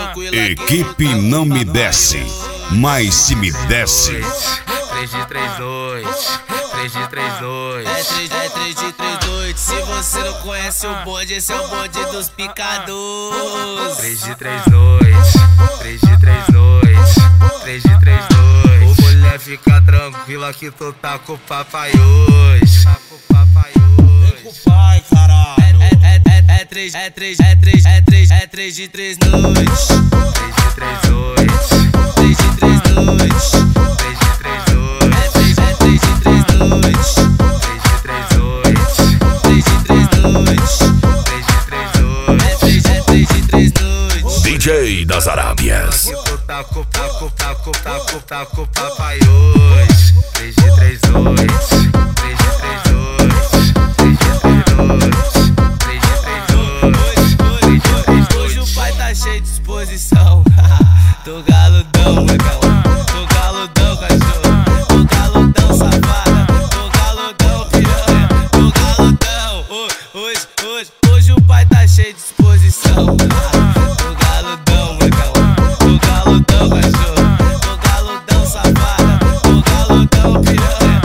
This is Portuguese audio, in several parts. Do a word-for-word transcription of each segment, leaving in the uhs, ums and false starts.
Equipe não me desce, mas se me desce. três de três dois, três de três dois. É três, é três de três dois. Se você não conhece o bonde, esse é o bonde dos picadores. três de três dois, três de três dois, três de três dois. Ô mulher, fica tranquila que tu tá com o papai hoje. Tá com o papai hoje. Vem com o pai, caralho. É, é, é, é três, é três, é três, é três, é três de três noites. três de três dois, três de três noites. três de três dois. É três, é três de três noites. três de três dois, três de três noites. três de três dois. É três, é três de três noites. D J das Arábias. Que tu tá com, tá com, tá com, tá com, tá com o papai hoje. três de três dois, três de três dois, três de três dois, três de três dois, três de três dois. Hoje o pai tá cheio de disposição. Tô galudão, negão. Tô galudão, cachorro. Tô galudão, safada. Tô galudão, piranha. Tô galudão. Ho- Hoje, hoje, hoje o pai tá cheio de disposição. Tô galudão, negão. Tô galudão, cachorro. Tô galudão, safada. Tô galudão, piranha.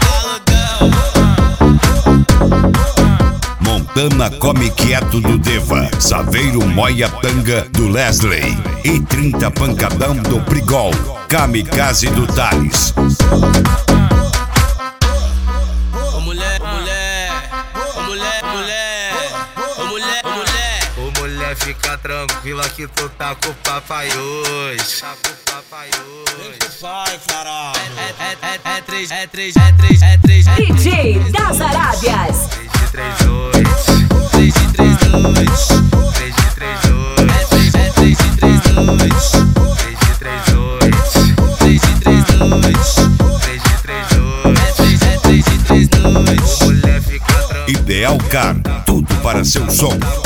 Tô galudão. Montana Come Quieto do Deva, Saveiro Moia Tanga do Leslie e trinta Pancadão do Prigol, Kamikaze do Thales. Ô mulher, ô mulher, ô mulher, ô mulher, ô mulher, ô mulher. Ô mulher, fica tranquila que tu tá com o papai hoje. Tá com o papai hoje. Pai, caralho. É, é, é, é três, é três, é três, é três, é D J das Arábias. três de três dois, três de três noites. três de três dois, É três, é três de três noites. três de três dois, três de três noites. três de três dois. É três, é três de três noites. Ô mulher, fica tranquila. Ideal Car, tudo para seu som.